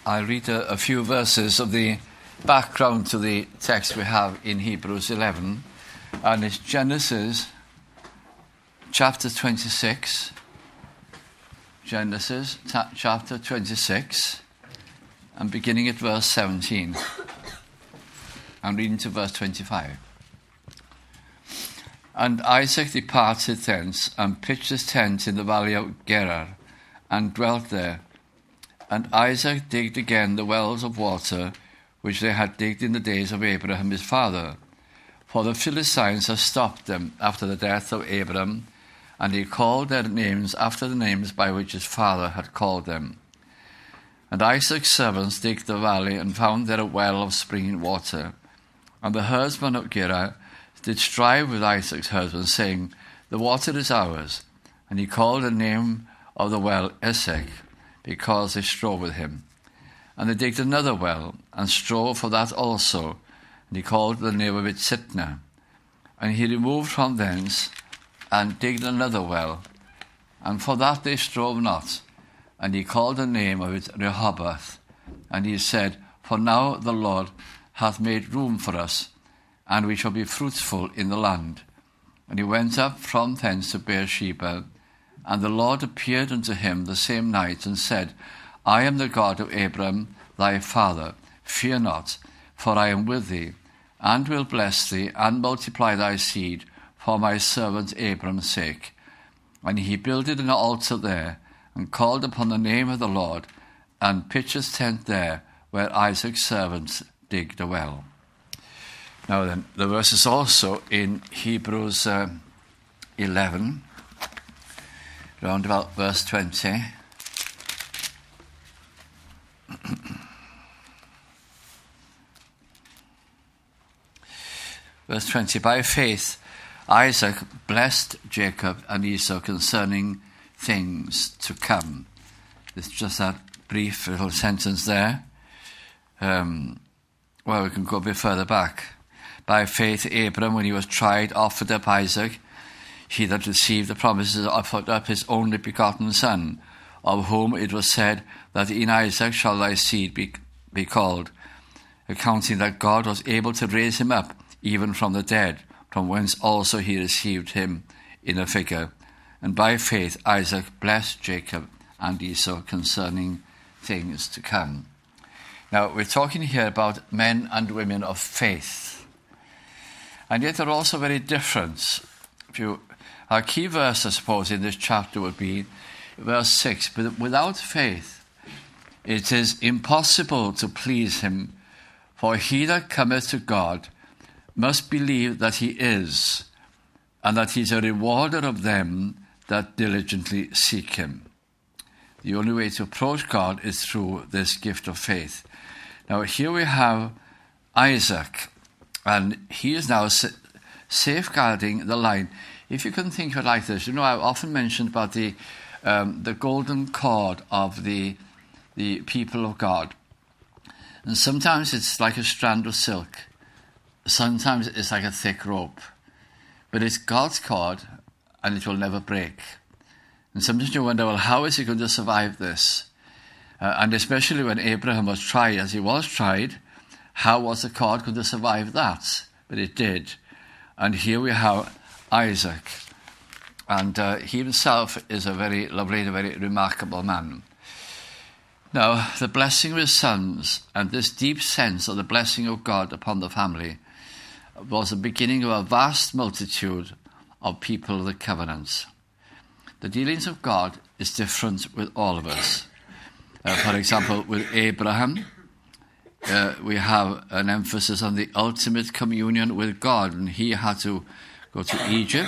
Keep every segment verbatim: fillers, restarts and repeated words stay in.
I'll read a, a few verses of the background to the text we have in Hebrews eleven, and it's Genesis chapter twenty-six. Genesis ta- chapter twenty-six, and beginning at verse seventeen. I'm reading to verse twenty-five. And Isaac departed thence, and pitched his tent in the valley of Gerar, and dwelt there. And Isaac digged again the wells of water, which they had digged in the days of Abraham his father. For the Philistines had stopped them after the death of Abraham, and he called their names after the names by which his father had called them. And Isaac's servants digged the valley, and found there a well of springing water. And the herdsmen of Gerar did strive with Isaac's husband, saying, The water is ours. And he called the name of the well Esek, because they strove with him. And they digged another well, and strove for that also. And he called the name of it Sitnah. And he removed from thence, and digged another well. And for that they strove not. And he called the name of it Rehoboth. And he said, For now the Lord hath made room for us, and we shall be fruitful in the land. And he went up from thence to Beersheba, and the Lord appeared unto him the same night, and said, I am the God of Abraham thy father. Fear not, for I am with thee, and will bless thee, and multiply thy seed for my servant Abraham's sake. And he builded an altar there, and called upon the name of the Lord, and pitched his tent there, where Isaac's servants digged a well. Now then, the verse is also in Hebrews uh, eleven, round about verse twenty. Verse twenty, By faith Isaac blessed Jacob and Esau concerning things to come. It's just that brief little sentence there. Um, well, we can go a bit further back. By faith Abraham, when he was tried, offered up Isaac. He that received the promises offered up his only begotten son, of whom it was said that in Isaac shall thy seed be, be called, accounting that God was able to raise him up even from the dead, from whence also he received him in a figure. And by faith Isaac blessed Jacob and Esau concerning things to come. Now, we're talking here about men and women of faith. And yet they're also very different. If you, our key verse, I suppose, in this chapter would be verse six. But without faith it is impossible to please him, for he that cometh to God must believe that he is, and that he is a rewarder of them that diligently seek him. The only way to approach God is through this gift of faith. Now here we have Isaac, and he is now sa- safeguarding the line. If you can think of it like this, you know, I've often mentioned about the um, the golden cord of the the people of God. And sometimes it's like a strand of silk. Sometimes it's like a thick rope. But it's God's cord, and it will never break. And sometimes you wonder, well, how is he going to survive this? Uh, and especially when Abraham was tried, as he was tried, how was the cord going to survive that? But it did. And here we have Isaac. And uh, he himself is a very lovely and a very remarkable man. Now, the blessing of his sons and this deep sense of the blessing of God upon the family was the beginning of a vast multitude of people of the covenant. The dealings of God is different with all of us. Uh, for example, with Abraham, uh, we have an emphasis on the ultimate communion with God, and he had to go to Egypt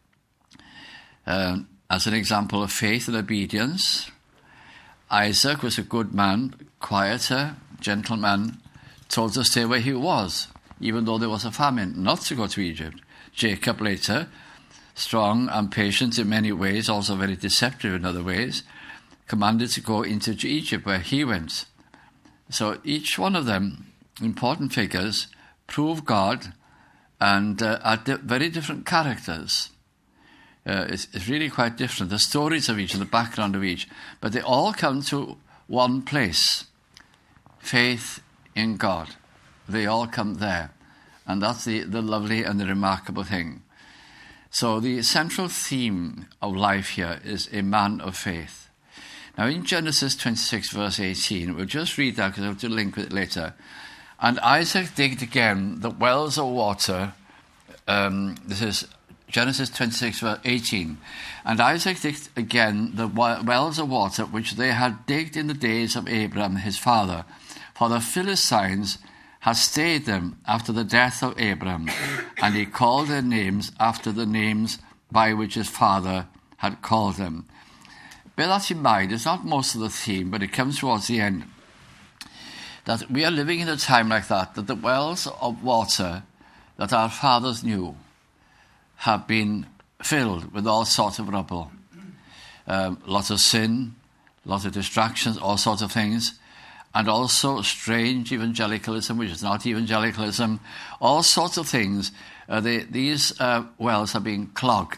uh, as an example of faith and obedience. Isaac was a good man, quieter, gentleman, told to stay where he was, even though there was a famine, not to go to Egypt. Jacob later, strong and patient in many ways, also very deceptive in other ways, commanded to go into Egypt where he went. So each one of them, important figures, prove God and uh, are di- very different characters. Uh, it's, it's really quite different, the stories of each and the background of each, but they all come to one place. faith in God. They all come there. And that's the, the lovely and the remarkable thing. So the central theme of life here is a man of faith. Now in Genesis twenty-six verse eighteen, we'll just read that because I have to link with it later. And Isaac digged again the wells of water. Um, this is Genesis twenty-six verse eighteen. And Isaac digged again the wells of water which they had digged in the days of Abraham his father. For the Philistines had stayed them after the death of Abraham, and he called their names after the names by which his father had called them. Bear that in mind. It's not most of the theme, but it comes towards the end. That we are living in a time like that, that the wells of water that our fathers knew have been filled with all sorts of rubble. Um, lots of sin, lots of distractions, all sorts of things. And also strange evangelicalism, which is not evangelicalism, all sorts of things. Uh, they, these uh, wells are being clogged.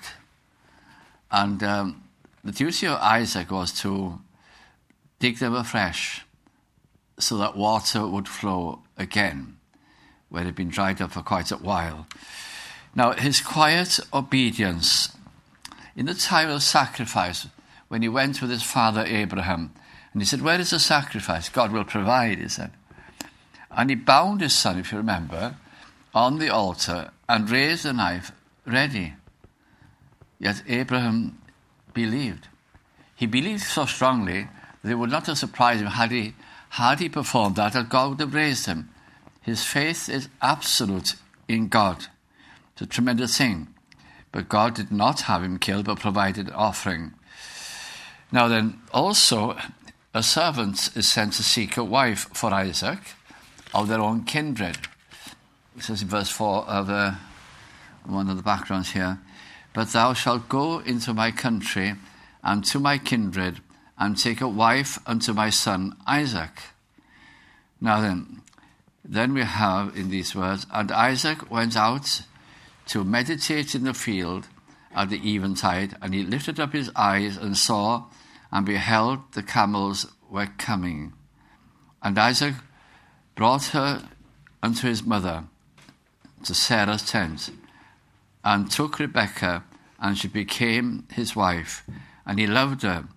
And um, the duty of Isaac was to dig them afresh so that water would flow again, where it had been dried up for quite a while. Now, his quiet obedience, in the time of sacrifice, when he went with his father Abraham, and he said, where is the sacrifice? God will provide, he said. And he bound his son, if you remember, on the altar and raised the knife ready. Yet Abraham believed. He believed so strongly that it would not have surprised him had he, had he performed that, that God would have raised him. His faith is absolute in God. It's a tremendous thing. But God did not have him killed, but provided an offering. Now then, also, a servant is sent to seek a wife for Isaac of their own kindred. It says in verse four of the, one of the backgrounds here, but thou shalt go into my country and to my kindred and take a wife unto my son Isaac. Now then, then we have in these words, and Isaac went out to meditate in the field at the eventide, and he lifted up his eyes and saw and beheld the camels were coming. And Isaac brought her unto his mother, to Sarah's tent, and took Rebekah, and she became his wife. And he loved her,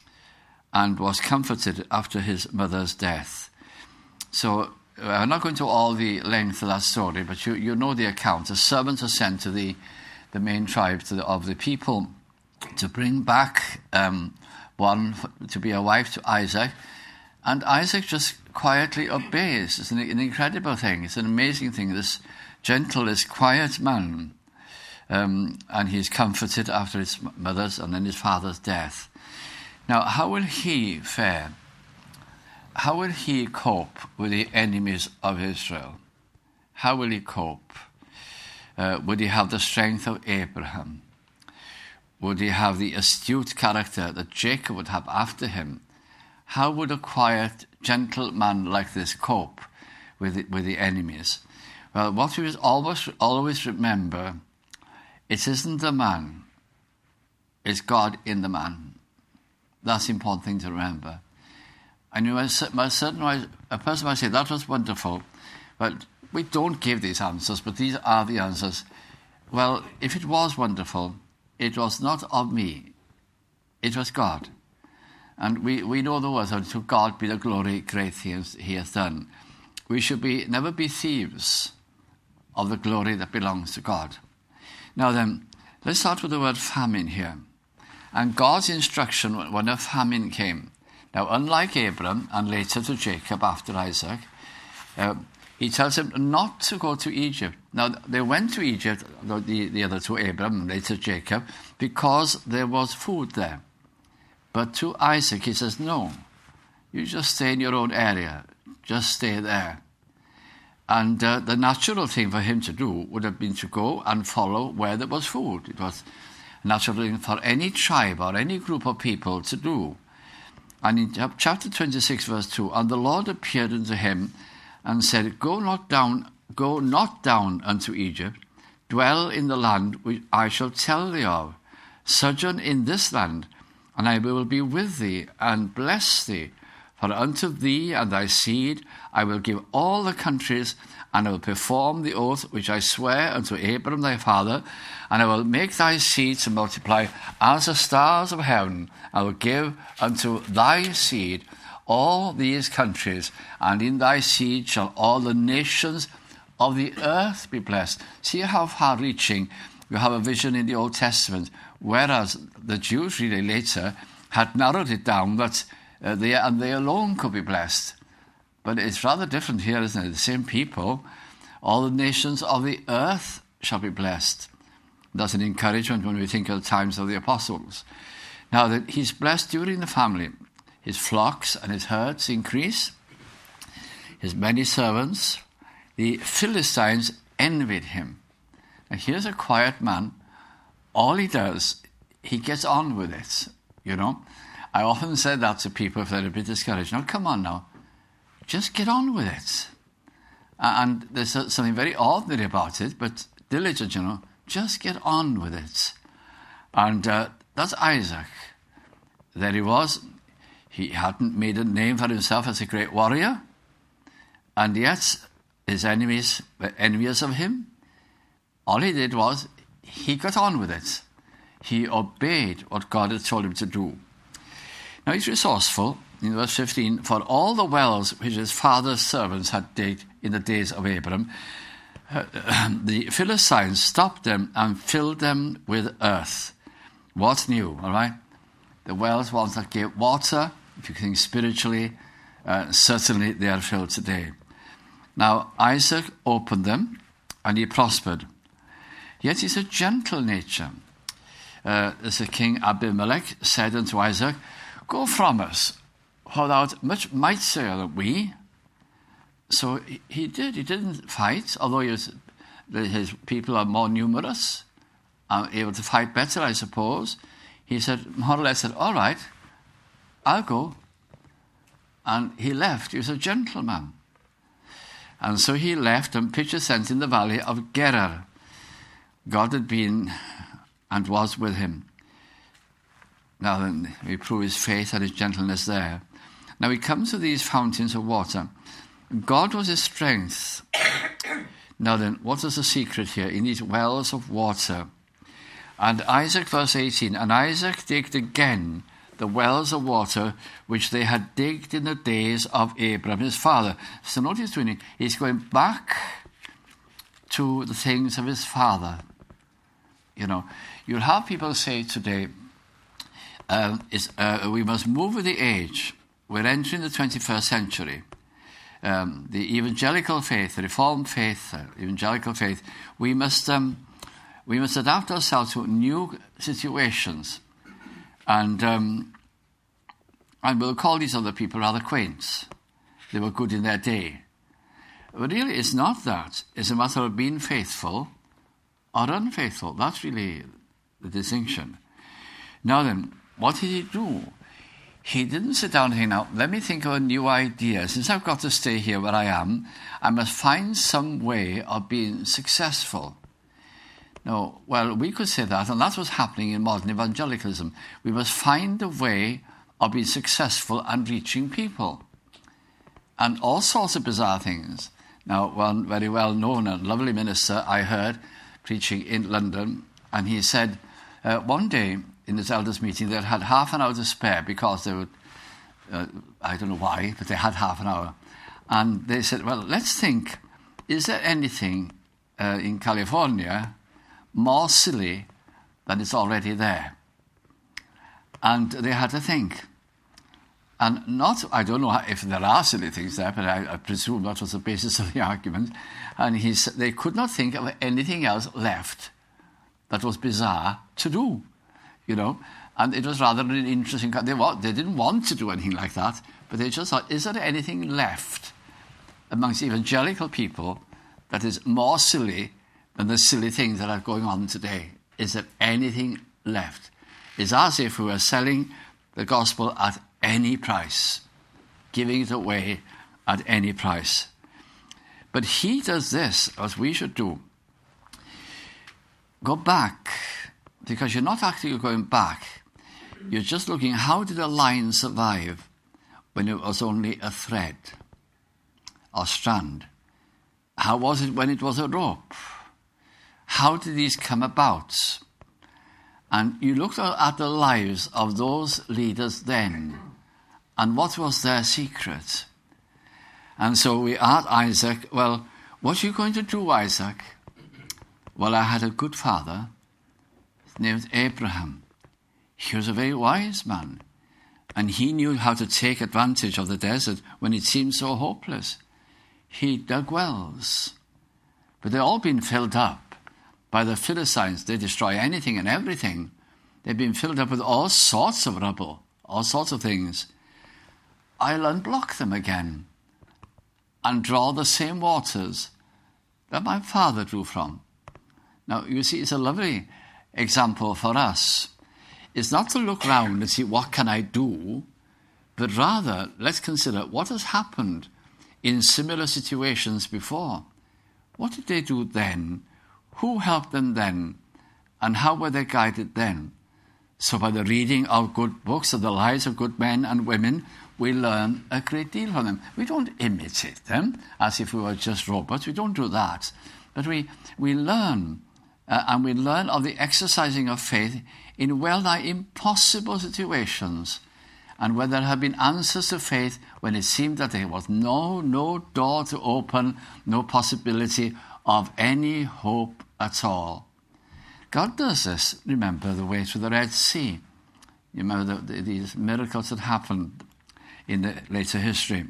and was comforted after his mother's death. So, I'm not going to all the length of that story, but you, you know the account. A servant is sent to the, the main tribe to the, of the people to bring back um, one to be a wife to Isaac, and Isaac just quietly obeys. It's an, an incredible thing. It's an amazing thing. This gentle, this quiet man, um, and he's comforted after his mother's and then his father's death. Now, how will he fare? How will he cope with the enemies of Israel? How will he cope? Uh, would he have the strength of Abraham? Would he have the astute character that Jacob would have after him? How would a quiet, gentle man like this cope with the, with the enemies? Well, what we must always, always remember, it isn't the man, it's God in the man. That's the important thing to remember. And you know, a certain a person might say, that was wonderful, but we don't give these answers, but these are the answers. Well, if it was wonderful, it was not of me, it was God. And we, we know the words, to God be the glory, great things he has done. We should be never be thieves of the glory that belongs to God. Now then, let's start with the word famine here. And God's instruction when a famine came. Now, unlike Abram and later to Jacob after Isaac, uh, he tells him not to go to Egypt. Now, they went to Egypt, the, the other two, Abram and later Jacob, because there was food there. But to Isaac, he says, no, you just stay in your own area. Just stay there. And uh, the natural thing for him to do would have been to go and follow where there was food. It was a natural thing for any tribe or any group of people to do. And in chapter twenty-six, verse two, and the Lord appeared unto him and said, Go not down, go not down unto Egypt, dwell in the land which I shall tell thee of. Sojourn in this land, and I will be with thee and bless thee. For unto thee and thy seed I will give all the countries, and I will perform the oath which I swear unto Abraham thy father, and I will make thy seed to multiply as the stars of heaven. I will give unto thy seed all these countries, and in thy seed shall all the nations of the earth be blessed. See how far-reaching. You have a vision in the Old Testament, whereas the Jews really later had narrowed it down that uh, they and they alone could be blessed. But it's rather different here, isn't it? The same people, all the nations of the earth shall be blessed. That's an encouragement when we think of the times of the apostles. Now, that he's blessed during the family. His flocks and his herds increase. His many servants. The Philistines envied him. Now, here's a quiet man. All he does, he gets on with it, you know. I often said that to people if they're a bit discouraged. Now, come on now. Just get on with it. And there's something very ordinary about it, but diligent, you know. Just get on with it. And uh, that's Isaac. There he was. He hadn't made a name for himself as a great warrior. And yet, his enemies were envious of him. All he did was, he got on with it. He obeyed what God had told him to do. Now he's resourceful. In verse fifteen, for all the wells which his father's servants had digged in the days of Abram, uh, the Philistines stopped them and filled them with earth. What's new, all right? The wells once that gave water, if you think spiritually, uh, certainly they are filled today. Now Isaac opened them and he prospered. Yet he's a gentle nature. Uh, as the king Abimelech said unto Isaac, go from us, for thou art much mightier than we. So he, he did. He didn't fight, although he was, his people are more numerous, are able to fight better, I suppose. He said, more or less said, all right, I'll go. And he left. He was a gentleman. And so he left and pitched a tent in the valley of Gerar. God had been and was with him. Now then, we prove his faith and his gentleness there. Now he comes to these fountains of water. God was his strength. Now then, what is the secret here? In these wells of water. And Isaac, verse eighteen, and Isaac digged again the wells of water which they had digged in the days of Abraham his father. So notice when he, he's going back to the things of his father. You know, you'll have people say today, uh, is, uh, we must move with the age. We're entering the twenty-first century. Um, the evangelical faith, the Reformed faith, uh, evangelical faith, we must um, we must adapt ourselves to new situations, and um, and we'll call these other people rather quaint. They were good in their day, but really, it's not that. It's a matter of being faithful or unfaithful. That's really the distinction. Now then, what did he do? He didn't sit down and think, now, let me think of a new idea. Since I've got to stay here where I am, I must find some way of being successful. No, well, we could say that, and that's what's happening in modern evangelicalism. We must find a way of being successful and reaching people. And all sorts of bizarre things. Now, one very well-known and lovely minister I heard preaching in London, and he said, uh, one day in this elders meeting, they had half an hour to spare because they would, uh, I don't know why, but they had half an hour. And they said, well, let's think, is there anything uh, in California more silly than it's already there? And they had to think. And not, I don't know if there are silly things there, but I, I presume that was the basis of the argument. And he said they could not think of anything else left that was bizarre to do, you know. And it was rather an interesting, they, they didn't want to do anything like that, but they just thought, is there anything left amongst evangelical people that is more silly than the silly things that are going on today? Is there anything left? It's as if we were selling the gospel at any price, giving it away at any price. But he does this, as we should do. Go back, because you're not actually going back. You're just looking, how did a line survive when it was only a thread or strand? How was it when it was a rope? How did these come about? And you looked at the lives of those leaders then, and what was their secret? And so we asked Isaac, well, what are you going to do, Isaac? Well, I had a good father. His name was Abraham. He was a very wise man, and he knew how to take advantage of the desert when it seemed so hopeless. He dug wells, but they've all been filled up by the Philistines. They destroy anything and everything. They've been filled up with all sorts of rubble, all sorts of things. I'll unblock them again and draw the same waters that my father drew from. Now, you see, it's a lovely example for us. It's not to look round and see, what can I do? But rather, let's consider what has happened in similar situations before. What did they do then? Who helped them then? And how were they guided then? So by the reading of good books of the lives of good men and women, we learn a great deal from them. We don't imitate them as if we were just robots. We don't do that. But we, we learn, uh, and we learn of the exercising of faith in well-nigh impossible situations, and where there have been answers to faith when it seemed that there was no, no door to open, no possibility of any hope at all. God does this. Remember the way through the Red Sea. You remember the, the, these miracles that happened in the later history.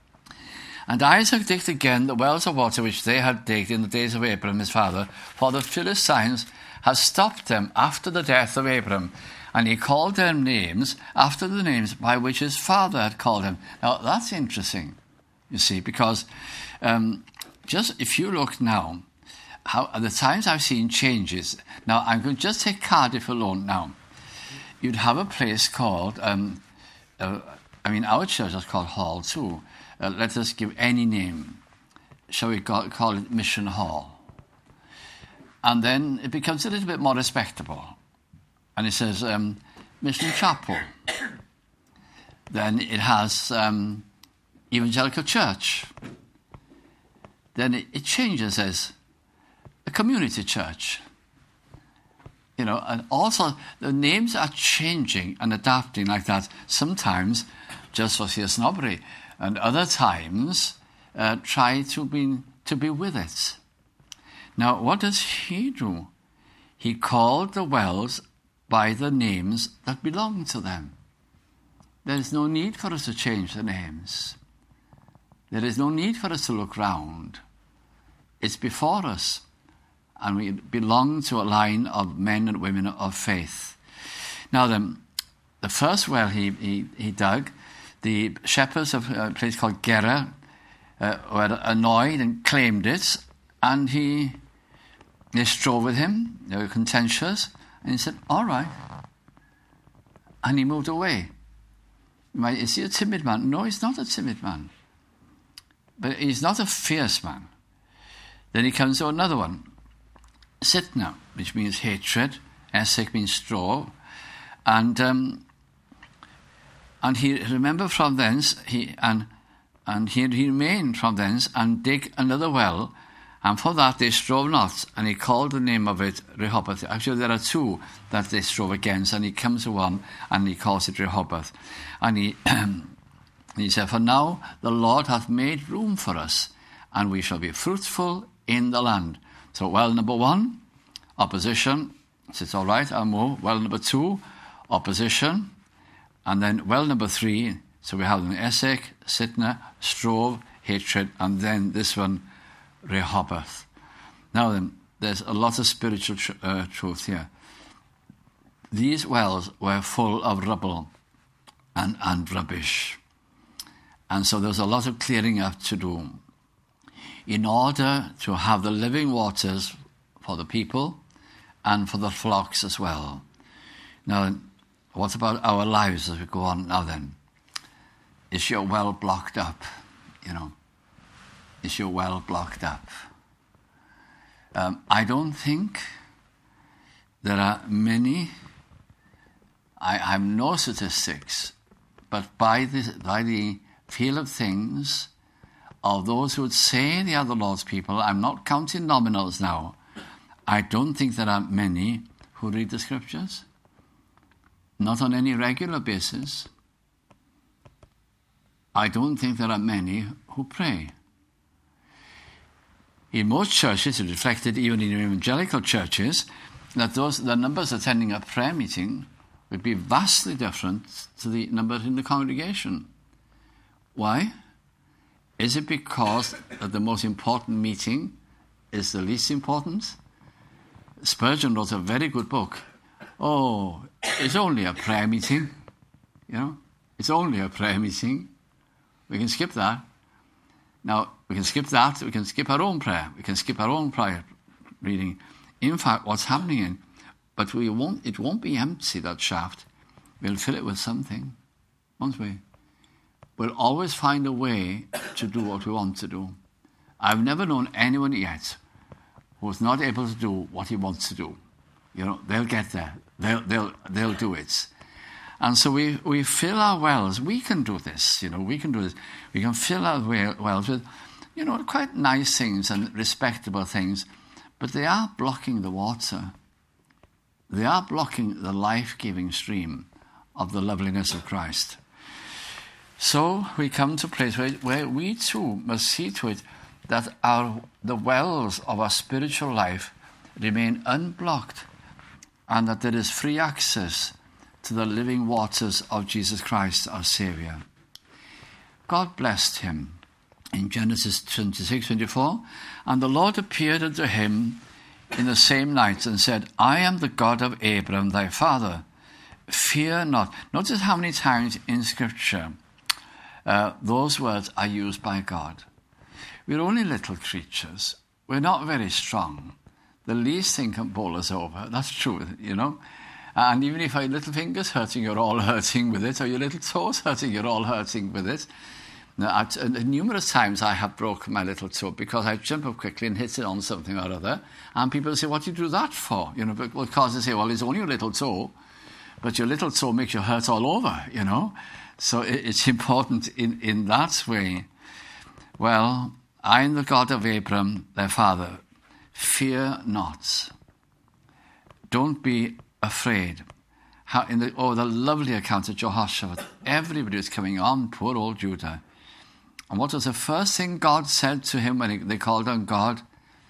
And Isaac digged again the wells of water which they had digged in the days of Abraham his father, for the Philistines had stopped them after the death of Abraham, and he called their names after the names by which his father had called him. Now, that's interesting, you see, because um, just if you look now, how at the times I've seen changes. Now, I'm going to just take Cardiff alone now. You'd have a place called, um, uh, I mean, our church is called Hall too. Uh, let us give any name. Shall we call, call it Mission Hall? And then it becomes a little bit more respectable. And it says um, Mission Chapel. Then it has um, Evangelical Church. Then it, it changes as a community church. You know, and also the names are changing and adapting like that, sometimes just for sheer snobbery, and other times uh, try to be, to be with it. Now, what does he do? He called the wells by the names that belong to them. There is no need for us to change the names. There is no need for us to look round. It's before us, and we belong to a line of men and women of faith. Now then, the first well he, he, he dug, the shepherds of a place called Gerar uh, were annoyed and claimed it, and he they strove with him. They were contentious, and he said, all right. And he moved away. Is he a timid man? No, he's not a timid man. But he's not a fierce man. Then he comes to another one. Sitna, which means hatred. Esek means straw. And um, and he remember from thence, he and and he, he remained from thence and dig another well, and for that they strove not, and he called the name of it Rehoboth. Actually, there are two that they strove against, and he comes to one, and he calls it Rehoboth. And he, he said, for now the Lord hath made room for us, and we shall be fruitful in the land. So well number one, opposition. It's all right, I'll move. Well number two, opposition. And then well number three, so we have an Esek, Sitna, strove, hatred, and then this one, Rehoboth. Now then, there's a lot of spiritual tr- uh, truth here. These wells were full of rubble and, and rubbish. And so there's a lot of clearing up to do in order to have the living waters for the people and for the flocks as well. Now, what about our lives as we go on now then? Is your well blocked up? You know, is your well blocked up? Um, I don't think there are many, I, I have no statistics, but by the, by the feel of things, of those who would say they are the Lord's people. I'm not counting nominals now. I don't think there are many who read the Scriptures, not on any regular basis. I don't think there are many who pray. In most churches, it's reflected even in evangelical churches, that those the numbers attending a prayer meeting would be vastly different to the numbers in the congregation. Why? Is it because that the most important meeting is the least important? Spurgeon wrote a very good book. Oh, it's only a prayer meeting. You know, it's only a prayer meeting. We can skip that. Now, we can skip that. We can skip our own prayer. We can skip our own prayer reading. In fact, what's happening in, but we won't. It won't be empty, that shaft. We'll fill it with something, won't we? We'll always find a way to do what we want to do. I've never known anyone yet who's not able to do what he wants to do. You know, they'll get there. They'll they'll they'll do it. And so we, we fill our wells. We can do this, you know, we can do this. We can fill our wells with, you know, quite nice things and respectable things, but they are blocking the water. They are blocking the life-giving stream of the loveliness of Christ. So we come to a place where, where we too must see to it that our the wells of our spiritual life remain unblocked and that there is free access to the living waters of Jesus Christ, our Saviour. God blessed him in Genesis twenty-six twenty-four, and the Lord appeared unto him in the same night and said, I am the God of Abraham thy father. Fear not. Notice how many times in Scripture uh, those words are used by God. We're only little creatures. We're not very strong. The least thing can bowl us over. That's true, you know. And even if your little finger's hurting, you're all hurting with it, or your little toe's hurting, you're all hurting with it. Now, at, uh, numerous times I have broken my little toe because I jump up quickly and hit it on something or other. And people say, what do you do that for? You know, because they say, well, it's only your little toe, but your little toe makes you hurt all over, you know. So it, it's important in, in that way. Well, I am the God of Abraham, their father. Fear not. Don't be afraid. How in the oh the lovely account of Jehoshaphat, everybody was coming on, poor old Judah. And what was the first thing God said to him when he, they called on God?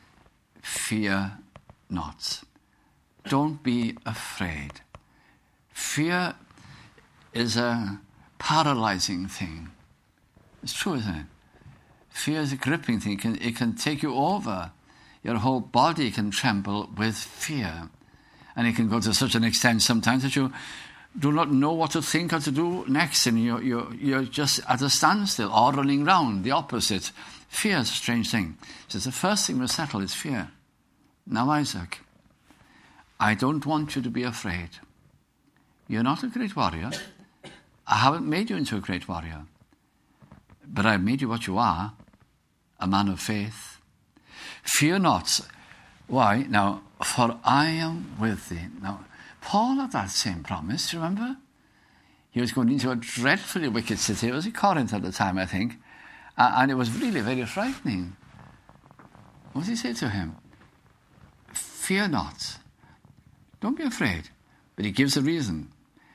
Fear not. Don't be afraid. Fear is a paralyzing thing. It's true, isn't it? Fear is a gripping thing. It can, it can take you over. Your whole body can tremble with fear. And it can go to such an extent sometimes that you do not know what to think or to do next, and you're, you're, you're just at a standstill or running round, the opposite. Fear is a strange thing. So the first thing we settle is fear. Now, Isaac, I don't want you to be afraid. You're not a great warrior. I haven't made you into a great warrior. But I've made you what you are, a man of faith. Fear not. Why? Now, for I am with thee. Now, Paul had that same promise, remember? He was going into a dreadfully wicked city. It was in Corinth at the time, I think. Uh, and it was really very frightening. What did he say to him? Fear not. Don't be afraid. But he gives a reason.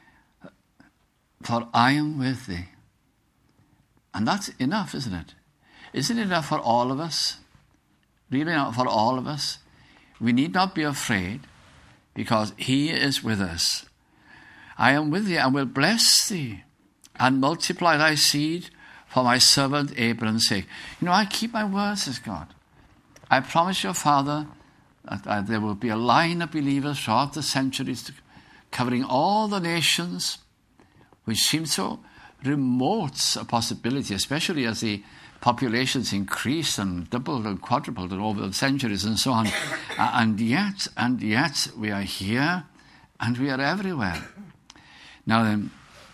For I am with thee. And that's enough, isn't it? Isn't it enough for all of us? Really enough for all of us? We need not be afraid because he is with us. I am with thee and will bless thee and multiply thy seed for my servant Abraham's sake. You know, I keep my word, says God. I promise your father that uh, there will be a line of believers throughout the centuries covering all the nations, which seem so remote a possibility, especially as the populations increased and doubled and quadrupled over the centuries and so on. uh, and yet, and yet, we are here and we are everywhere. Now then,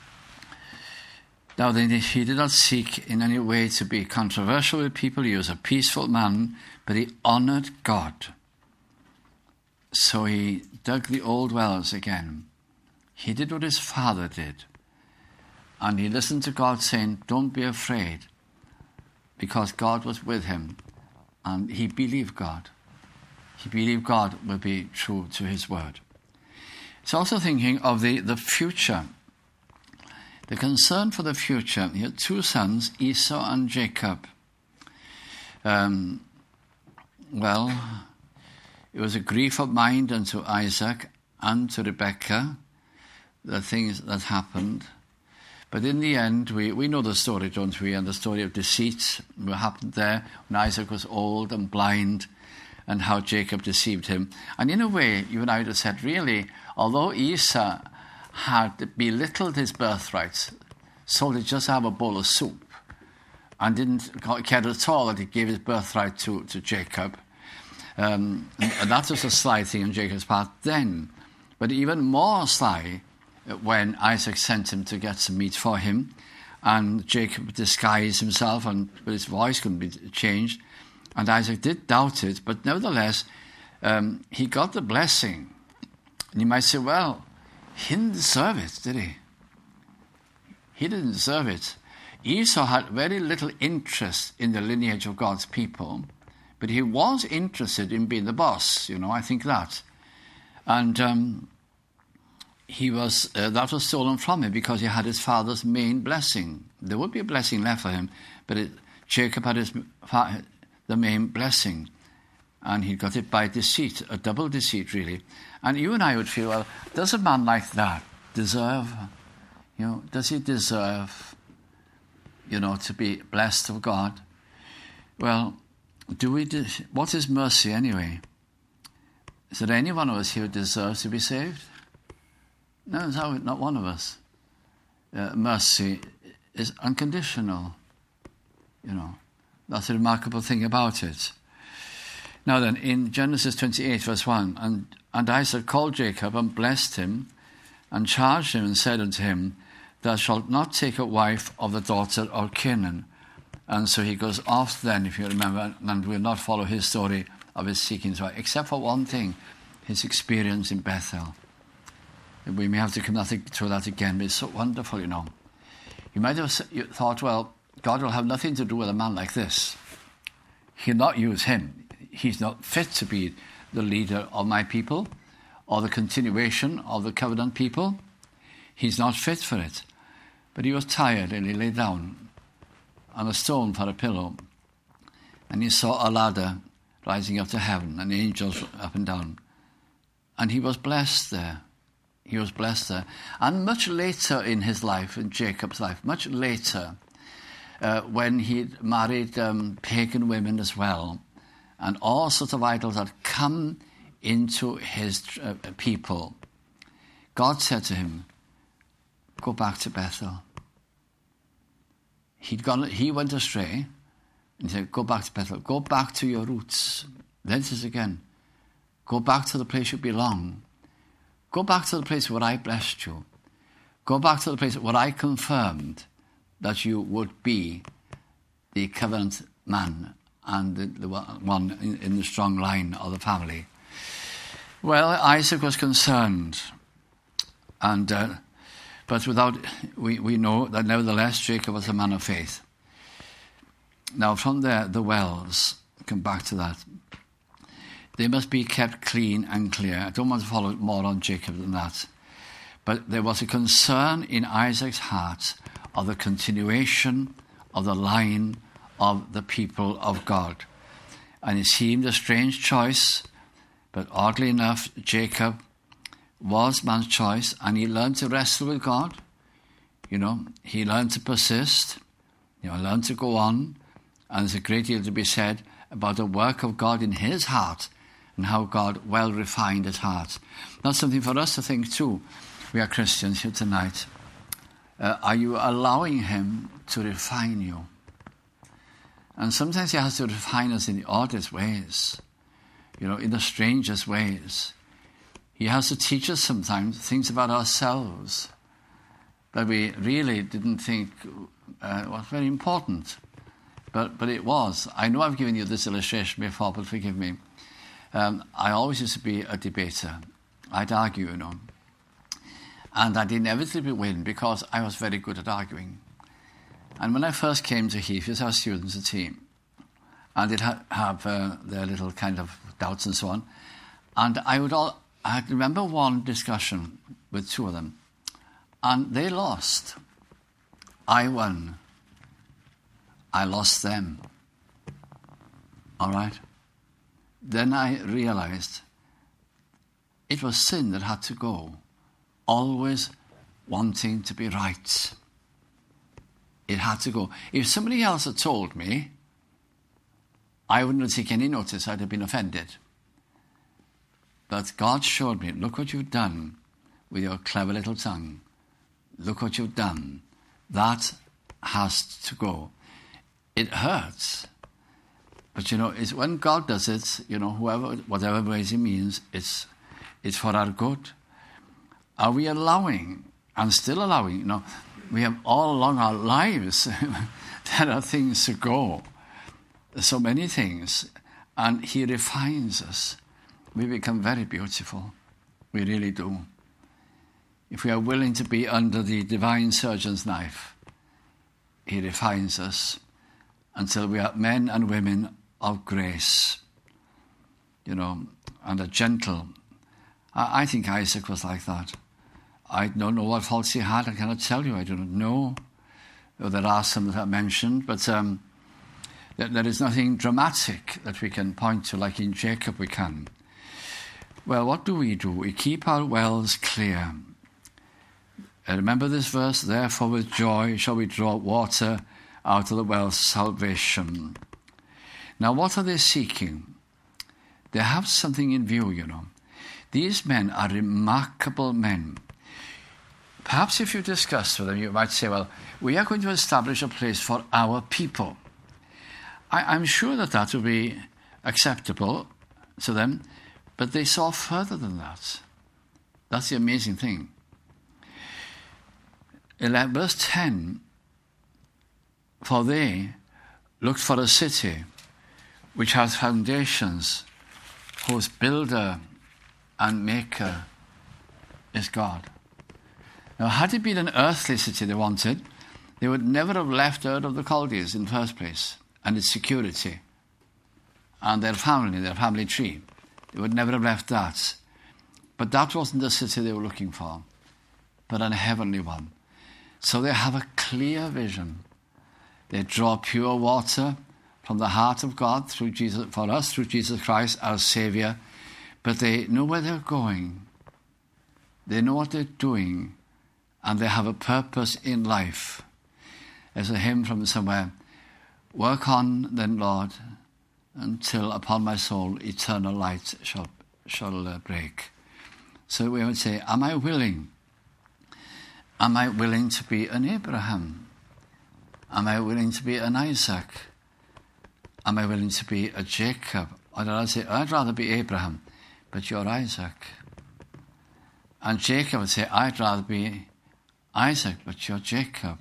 now then, he did not seek in any way to be controversial with people. He was a peaceful man, but he honoured God. So he dug the old wells again. He did what his father did. And he listened to God saying, don't be afraid, because God was with him. And he believed God. He believed God would be true to his word. He's also thinking of the, the future. The concern for the future. He had two sons, Esau and Jacob. Um, well, it was a grief of mind unto Isaac and to Rebekah, the things that happened. But in the end, we, we know the story, don't we? And the story of deceit, what happened there when Isaac was old and blind, and how Jacob deceived him. And in a way, you and I would have said, really, although Esau had belittled his birthright, so to just have a bowl of soup, and didn't care at all that he gave his birthright to, to Jacob, um, and, and that was a sly thing on Jacob's part then. But even more sly when Isaac sent him to get some meat for him, and Jacob disguised himself, and but his voice couldn't be changed, and Isaac did doubt it, but nevertheless, um, he got the blessing. And you might say, well, he didn't deserve it, did he? He didn't deserve it. Esau had very little interest in the lineage of God's people, but he was interested in being the boss, you know, I think that. And um, he was uh, that was stolen from him because he had his father's main blessing. There would be a blessing left for him, but it, Jacob had his the main blessing, and he got it by deceit, a double deceit, really. And you and I would feel, well, does a man like that deserve, you know, does he deserve, you know, to be blessed of God? Well, do we? De- what is mercy anyway? Is there any one of us here who deserves to be saved? No, not one of us. Uh, mercy is unconditional. You know, that's a remarkable thing about it. Now then, in Genesis twenty-eight, verse one, and, and Isaac called Jacob and blessed him and charged him and said unto him, thou shalt not take a wife of the daughter of Canaan. And so he goes off then, if you remember, and we'll not follow his story of his seeking to wife, except for one thing, his experience in Bethel. We may have to come to that again, but it's so wonderful, you know. You might have thought, well, God will have nothing to do with a man like this. He'll not use him. He's not fit to be the leader of my people or the continuation of the covenant people. He's not fit for it. But he was tired and he lay down on a stone for a pillow, and he saw a ladder rising up to heaven and angels up and down. And he was blessed there. He was blessed there. And much later in his life, in Jacob's life, much later, uh, when he'd married um, pagan women as well, and all sorts of idols had come into his uh, people, God said to him, go back to Bethel. He'd gone, he went astray, and he said, go back to Bethel. Go back to your roots. Then it says again, go back to the place you belong. Go back to the place where I blessed you. Go back to the place where I confirmed that you would be the covenant man and the, the one in, in the strong line of the family. Well, Isaac was concerned, and uh, but without we, we know that nevertheless Jacob was a man of faith. Now from there, the wells, come back to that. They must be kept clean and clear. I don't want to follow more on Jacob than that. But there was a concern in Isaac's heart of the continuation of the line of the people of God. And it seemed a strange choice, but oddly enough, Jacob was man's choice, and he learned to wrestle with God. You know, he learned to persist, you know, learned to go on, and there's a great deal to be said about the work of God in his heart and how God well refined his heart. That's something for us to think too. We are Christians here tonight. Uh, are you allowing him to refine you? And sometimes he has to refine us in the oddest ways, you know, in the strangest ways. He has to teach us sometimes things about ourselves that we really didn't think uh, was very important. But but it was. I know I've given you this illustration before, but forgive me. Um, I always used to be a debater. I'd argue, you know. And I'd inevitably win because I was very good at arguing. And when I first came to Heathfield, our students, a team, and they'd ha- have uh, their little kind of doubts and so on. And I would all, I remember one discussion with two of them, and they lost. I won. I lost them. All right? Then I realized it was sin that had to go, always wanting to be right. It had to go. If somebody else had told me, I wouldn't have taken any notice. I'd have been offended. But God showed me, look what you've done with your clever little tongue. Look what you've done. That has to go. It hurts. But, you know, it's when God does it, you know, whoever, whatever ways he means, it's, it's for our good. Are we allowing, and still allowing, you know, we have all along our lives, there are things to go. So many things. And he refines us. We become very beautiful. We really do. If we are willing to be under the divine surgeon's knife, he refines us until we are men and women of grace, you know, and are gentle. I, I think Isaac was like that. I don't know what faults he had. I cannot tell you. I do not know. There are some that are mentioned, but um, there, there is nothing dramatic that we can point to, like in Jacob we can. Well, what do we do? We keep our wells clear. And remember this verse, therefore with joy shall we draw water out of the well of salvation. Now, what are they seeking? They have something in view, you know. These men are remarkable men. Perhaps if you discuss with them, you might say, well, we are going to establish a place for our people. I, I'm sure that that will be acceptable to them, but they saw further than that. That's the amazing thing. In verse ten, for they looked for a city which has foundations, whose builder and maker is God. Now, had it been an earthly city they wanted, they would never have left Ur of the Chaldees in the first place, and its security, and their family, their family tree. They would never have left that. But that wasn't the city they were looking for, but a heavenly one. So they have a clear vision. They draw pure water from the heart of God through Jesus, for us, through Jesus Christ, our Saviour. But they know where they're going. They know what they're doing. And they have a purpose in life. There's a hymn from somewhere. Work on, then, Lord, until upon my soul eternal light shall, shall uh, break. So we would say, am I willing? Am I willing to be an Abraham? Am I willing to be an Isaac? Am I willing to be a Jacob? Or did I say, I'd rather be Abraham, but you're Isaac. And Jacob would say, I'd rather be Isaac, but you're Jacob.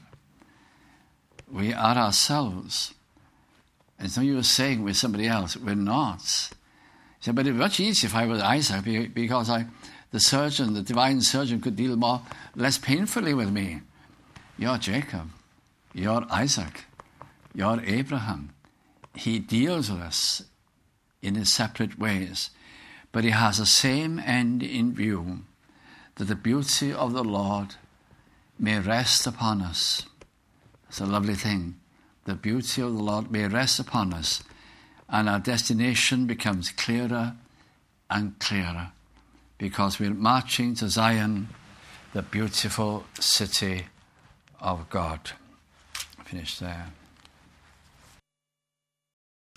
We are ourselves. It's no use saying we're somebody else. We're not. So, but it'd be much easier if I was Isaac, because I, the surgeon, the divine surgeon, could deal more less painfully with me. You're Jacob. You're Isaac. You're Abraham. He deals with us in his separate ways, but he has the same end in view, that the beauty of the Lord may rest upon us. It's a lovely thing. The beauty of the Lord may rest upon us, and our destination becomes clearer and clearer, because we're marching to Zion, the beautiful city of God. Finish there.